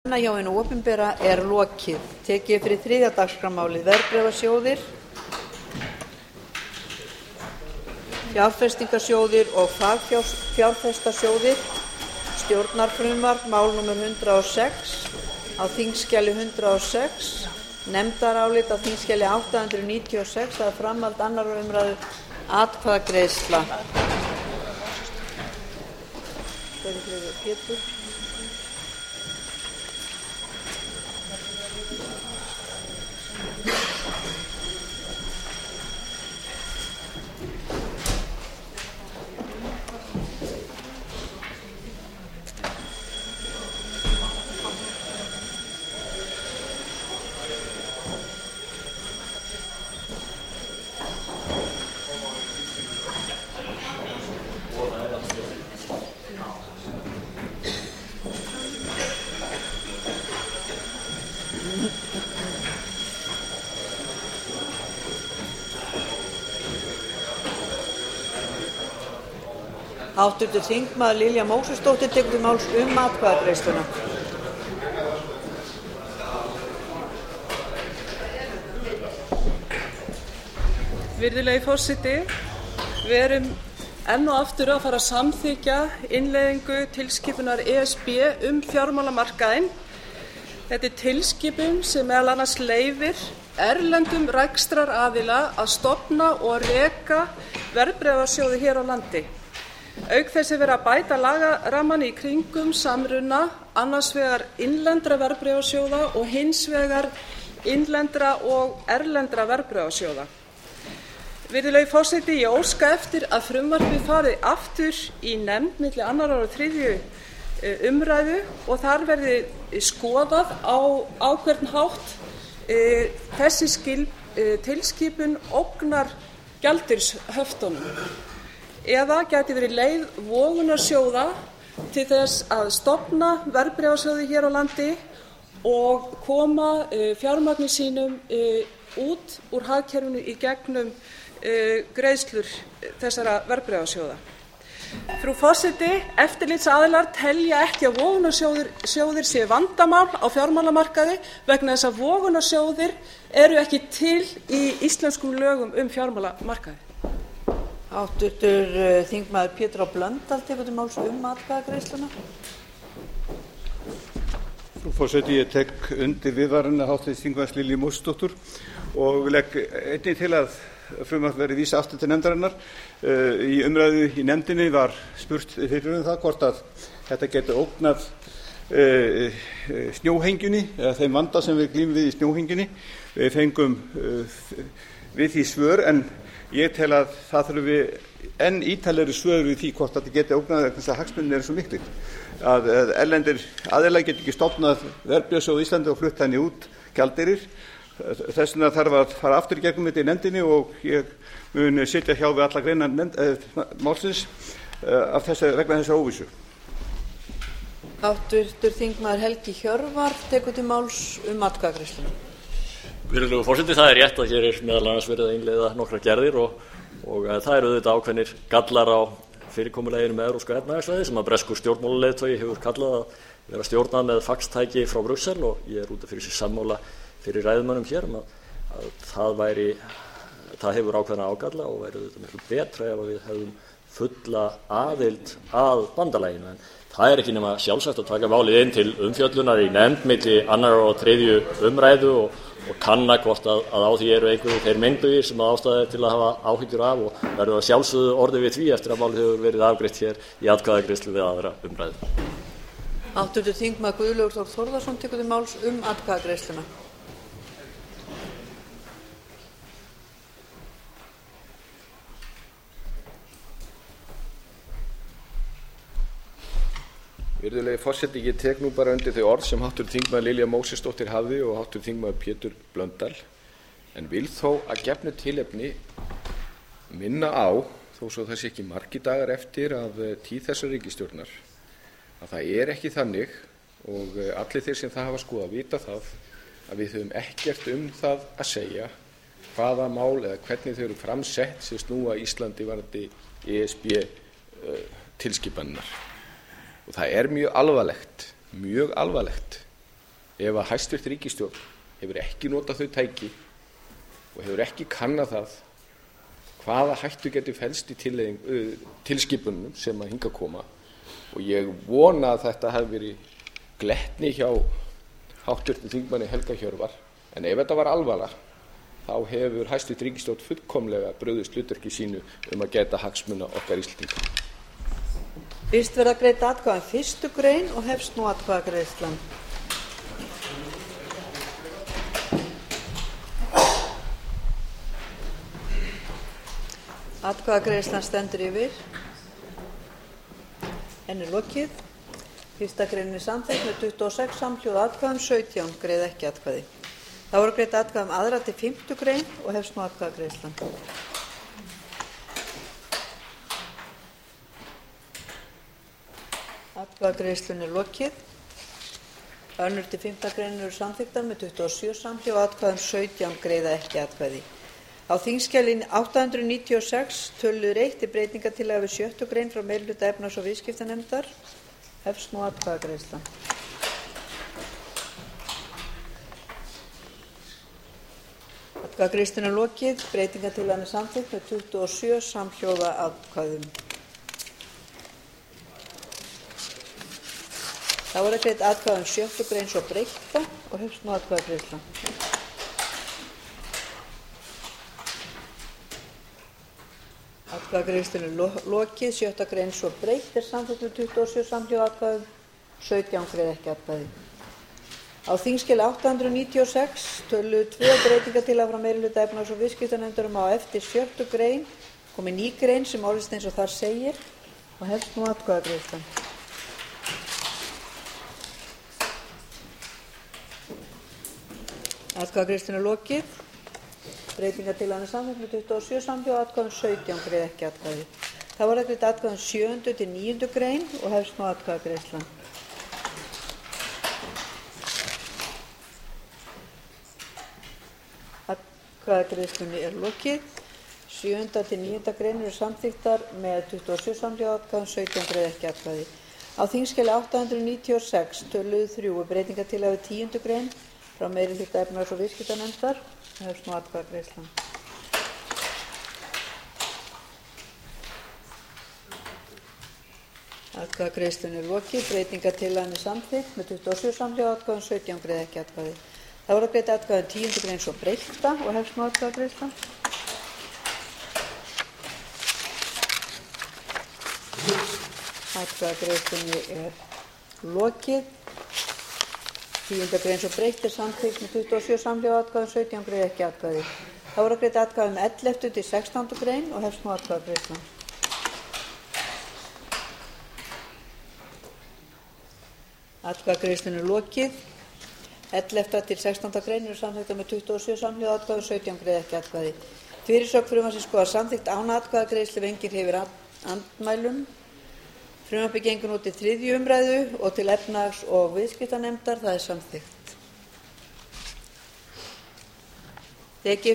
hjá hinu opinbera er lokið. Tekið er fyrir 3. dagskrármálið, verðbréfasjóðir, fjárfestingarsjóðir og fagfjárfestasjóðir, stjórnarfrumvarp, mál númer 106 á þingskjali 106, nefndarálit á þingskjali 896, það er framhald 2. umræðu, atkvæðagreiðsla. Pétur. Háttvirtur þingmaður Lilja Mósesdóttir tekur til máls atkvæðagreiðsluna. Virðulegi forseti, við erum enn og aftur að fara að samþykkja innleiðingu tilskipunar ESB fjármálamarkaðinn. Þetta er tilskipun sem meðal annars leyfir erlendum rekstraraðila að stofna og reka verðbréfasjóði hér á landi. Auk þess er verið að bæta lagarammann í kringum samruna annars vegar innlendra verðbréfasjóða og hins vegar innlendra og erlendra verðbréfasjóða. Virðulegi forseti, ég óska eftir að frumvarpið fari aftur í nefnd milli 2. og 3. umræðu og þar verði skoðað á hvern hátt þessi tilskipun ógnar gjaldeyrishöftunum. Eða gæti verið leið vogunarsjóða til þess að stofna verðbréfasjóði hér á landi og koma fjármagni sínum út úr hagkerfinu í gegnum greiðslur þessara verðbréfasjóða. Frú forseti, eftirlitsaðilar telja ekki að vogunarsjóðir séu vandamál á fjármálamarkaði vegna þess að vogunarsjóðir eru ekki til í íslenskum lögum fjármálamarkaði. Háttvirtur þingmaður Pétur H. Blöndal tekur til máls atkvæðagreiðsluna. Frú forseti, ég tek undir viðvaranir háttvirts þingmanns Lilju Mósesdóttur og legg einnig til að frumvarp verði vísað aftur til nefndarinnar. Í umræðu í nefndinni var spurt fyrir það hvort að þetta geti ógnað snjóhengjunni eða þeim vanda sem við glímum við í snjóhengjunni. Við fengum við því svör en ég tel að það þurfi enn ítarlegri svör við því hvort þetta geti ógnað vegna þess að hagsmunirnir eru svo miklir. Að erlendir aðilar geti ekki stofnað verðbréfasjóð á Íslandi og flutt henni út gjaldeyrir. Þess vegna þarf að fara aftur í gegnum þetta í nefndinni og ég mun sitja hjá við alla greinar málsins vegna þessar óvissu. Háttvirtur þingmaður Helgi Hjörvar tekur til máls atkvæðagreiðsluna. Virðulegur forseti, það er rétt að hér er meðal annars verið að innleiða nokkrar gerðir og það eru auðvitað ákveðnir gallar á fyrirkomulaginu með evrópska efnahagssvæðið sem að breskur stjórnmálaleiðtogi hefur kallað að vera stjórnað með faxtæki frá Brussel og ég er út af fyrir sig sammála fyrir ræðumönnum hér að það hefur ákveðna ágalla og væri auðvitað miklu betra ef við hefðum fulla aðild að bandalaginu. En það er ekki nema sjálfsagt að taka málið inn til umfjöllunar í nefnd milli 2. og 3. umræðu og kanna hvort að á því eru einhverjir þeir meinbugir sem ástæða til að hafa áhyggjur af og verður að sjálfsögðu orðið við því eftir að málið hefur verið afgreitt hér í atkvæðagreiðslu við 2. umræðu. Háttvirtur þingmaður Guðlaugur Þór Þórðarson tekur til máls atkvæðagreiðsluna. Virðulegi forseti, ég tek nú bara undir þau orð sem háttvirtur þingmaður Lilja Mósesdóttir hafði og háttvirtur þingmaður Pétur Blöndal en vil þó að gefnu tilefni minna á, þó svo það sé ekki margir dagar eftir af tíð þessar ríkisstjórnar, að það er ekki þannig og allir þeir sem það hafa skoðað vita það að við höfum ekkert það að segja hvaða mál eða hvernig þau eru framsett sem snúa Íslandi varðandi ESB tilskipanirnar. Og það er mjög alvarlegt ef að hæstvirt ríkisstjórn hefur ekki notað þau tæki og hefur ekki kannað það hvaða hættu getur felst í tilskipunum sem að hingað koma, og ég vona að þetta hafi verið glettni hjá háttvirtum þingmanni Helga Hjörvar, en ef þetta var alvarlegt þá hefur hæstvirt ríkisstjórn fullkomlega brugðist hlutverki sínu að gæta hagsmuna okkar Íslendinga. Fyrst verða greidd atkvæði um 1. grein og hefst nú atkvæðagreiðslan. Atkvæðagreiðslan stendur yfir. Henni er lokið. 1. greinin er samþykkt með 26 samhljóða atkvæðum, 17 greiða ekki atkvæði. Þá voru greidd atkvæði um 2. til 5. grein og hefst nú atkvæðagreiðslan. Atkvæðagreiðslunni er lokið. 2. til 5. grein eru samþykktar með 27 samhljóða atkvæðum, 17 greiða ekki atkvæði. Á þingskjali 896 töluliður 1 er breytingartillaga við 6. grein frá meirihluta efnahags- og viðskiptanefndar. Hefst nú atkvæðagreiðslan. Atkvæðagreiðslunni er lokið. Breytingartillagan er samþykkt með 27 samhljóða atkvæðum. Þá er greidd atkvæði um 6. grein svo breytta og hefst nú atkvæðagreiðslan. Atkvæðagreiðslunni er lokið. 6. grein svo breytt er samþykkt með 27 samhljóða atkvæðum, 17 greiða ekki atkvæði. Á þingskjali 896 töluliður 2 breytingartillaga frá meirihluta efnahags- og viðskiptanefndar á eftir 6. grein komi ný grein sem orðist eins og þar segir og hefst nú atkvæðagreiðslan. Atkvæðagreiðslunni er lokið. Breytingartillagan er samþykkt með 27 samhljóða atkvæðum, 17 greiða ekki atkvæði. Þá er greidd atkvæði um 7. til 9. grein og hefst nú atkvæðagreiðslan. Atkvæðagreiðslunni er lokið. 7. til 9. grein eru samþykktar með 27 samhljóða atkvæðum, 17 greiða ekki atkvæði. Á þingskjali 896 töluliður 3 er breytingartillaga við 10. grein frá meirihluta efnahags- og viðskiptanefndar. Hefst nú atkvæðagreiðslan. Atkvæðagreiðslunni er lokið. Breytingartillagan er samþykkt með 27 samhljóða atkvæðum, 17 greiða ekki atkvæði. Þá er greidd atkvæði um 10. grein svo breytta og hefst nú atkvæðagreiðslan. Atkvæðagreiðslunni er lokið. 10. grein svo breytt er samþykkt með 27 samhljóða atkvæðum, 17 greiða ekki atkvæði. Þá er greidd atkvæði um 11. til 16. grein og hefst nú atkvæðagreiðslan. Atkvæðagreiðslunni er lokið. 11. til 16. grein eru samþykktar með 27 samhljóða atkvæðum, 17 greiða ekki atkvæði. Fyrirsögn frumvarpsins skoðast samþykkt án atkvæðagreiðslu ef enginn hreyfir andmælum. Frumvarpið gengur nú til 3. umræðu og til efnahags- og viðskiptanefndar. Það er samþykkt.